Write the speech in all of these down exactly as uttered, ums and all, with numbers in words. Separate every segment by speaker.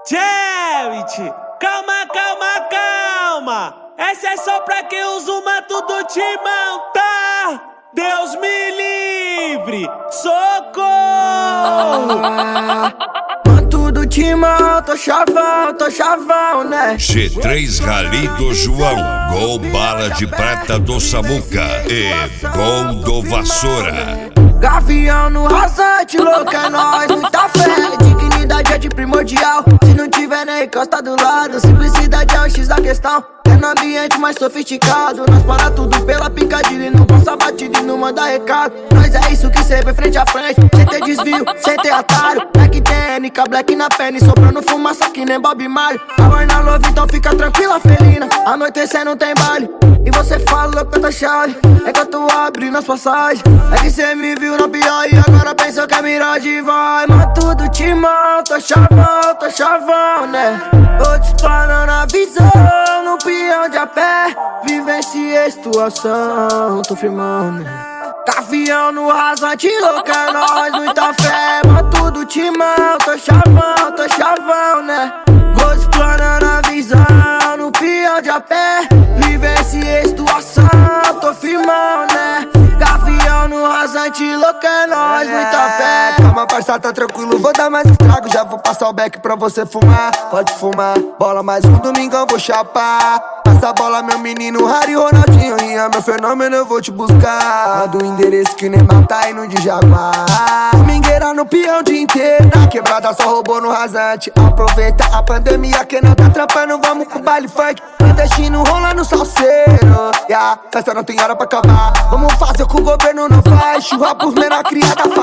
Speaker 1: Jared, calma, calma, calma. Essa é só pra quem usa o manto do Timão, tá? Deus me livre, socorro.
Speaker 2: Manto do Timão, tô chavão, tô chavão, né?
Speaker 3: G três Rally do João, Gol Bala de Prata do Samuca e Gol do Vassoura.
Speaker 2: Gavião no rasante, louco é nóis, muita fé. Dignidade é de primordial, se não tiver nem encosta do lado. Simplicidade é o X da questão, é no ambiente mais sofisticado. Nós para tudo pela picadilha e não passa batida e não manda recado. Nós é isso que cê vê frente a frente, sem ter desvio, sem ter atalho. Black T N, com black na pena e soprando fumaça que nem Bob Marley. Power na love, então fica tranquila, felina, anoitecer não tem baile. E você fala que eu tô chave, é que eu tô abrindo as passagens. É que cê me viu no pior e agora pensou que é miragem. Vai, mato do Timão, tô chavão, tô chavão, né? Tô disparando a visão, no peão de a pé. Vivenciei a situação, tô firmando, né? Gavião no rasante, louco é nóis, muita fé. Mato do Timão, tô chavão, tô chavão, né? Vou explanando a visão, no peão de a pé. Vivenciei a situação, tô firmando, né? Gavião no rasante, louco é nóis, muita fé.
Speaker 4: Calma, parça, tá tranquilo, vou dar mais estrago. Já vou passar o beck pra você fumar. Pode fumar, bola mais um domingão, vou chapar. Passa a bola, meu menino, Harry, Ronaldinho. Ria, meu fenômeno, eu vou te buscar. Manda o endereço que nem matar e no de Jaguar. Domingueira no peão o dia inteiro. Na quebrada só roubou no rasante. Aproveita a pandemia, quem não tá trampando, vamos pro baile funk. Destino rola no salseiro, yeah. Festa não tem hora pra acabar. Vamos fazer o que o governo não faz. Churra pros menor cria da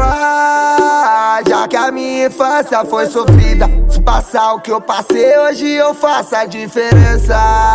Speaker 4: favela. Já que a minha infância foi sofrida, se passar o que eu passei, hoje eu faço a diferença.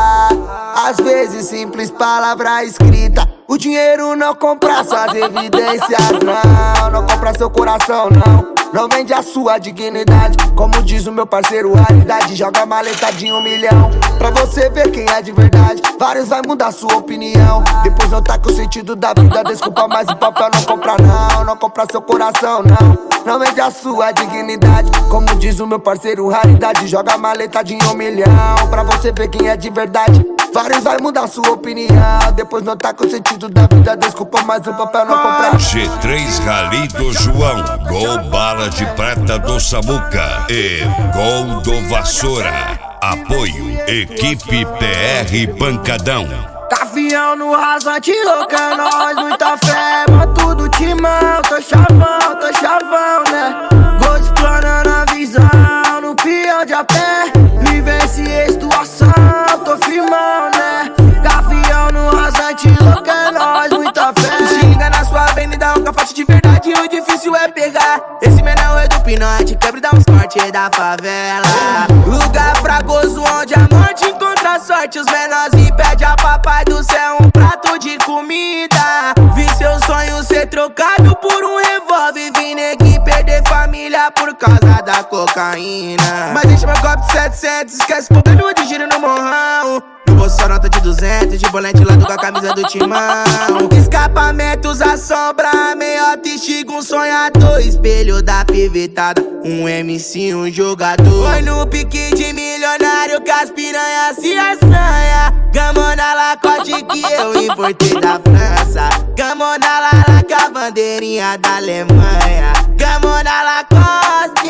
Speaker 4: Às vezes simples palavra escrita, o dinheiro não compra suas evidências, não. Não compra seu coração, não. Não vende a sua dignidade. Como diz o meu parceiro, raridade. Joga maleta de um milhão pra você ver quem é de verdade. Vários vai mudar sua opinião, depois não tá com o sentido da vida. Desculpa, mas o papel não compra não. Não compra seu coração, não. Não vende a sua dignidade. Como diz o meu parceiro, raridade. Joga maleta de um milhão pra você ver quem é de verdade. Vários vai mudar sua opinião, depois não tá com o sentido da vida. Desculpa, mas o papel não compra.
Speaker 3: G três Rally do João, Gol Bala de Prata do Samuca e Gol do Vassoura. Apoio Equipe P R Pancadão.
Speaker 2: Gavião no rasante, louco é nóis, muita fé. Mato do Timão, tô chavão, tô chavão, né? Vou explanando a visão, no peão de a pé. Vivenciei a situação, tô firmando, né? Gavião no rasante, louco é nóis, muita fé.
Speaker 5: Xinga na sua venda e dá um cafate de verdade, o difícil é pegar. Esse menor é do pinote, quebra e dá uns cortes da favela. Lugar fragoso onde a morte encontra a sorte. Os menores e pede a papai do céu um prato de comida. Vi seu sonho ser trocado por um revólver. Vi neguinho perder família por causa da cocaína. Mas deixa meu copo de setecentos, esquece o problema de giro no morrão. No bolso só nota de duzentos, de bolete lado com a camisa do Timão. Escapamentos, a sombra, meiota e chico, um sonhador. Espelho da pivetada, um M C, um jogador. Foi no pique de milionário que as piranhas se assanha. Gamona Lacoste que eu importei da França. Gamona Lala com a bandeirinha da Alemanha. Gamona Lacoste.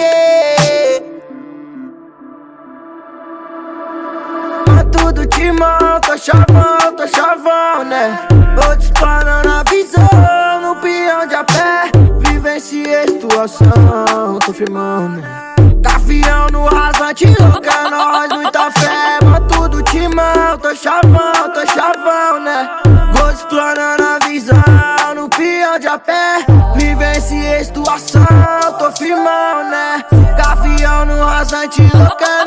Speaker 2: Mato do Timão, tô chavão, tô chavão, né? Tô disparando a visão, no peão de a pé. Vivenciei a situação, tô firmando, né? Gavião no rasante, louco é nóis, muita fé. Mato do Timão, tô chavão, tô chavão, né? Vou explanando a visão, no peão de a pé. Vivenciei a situação, tô firmando, né? Gavião no rasante, louco é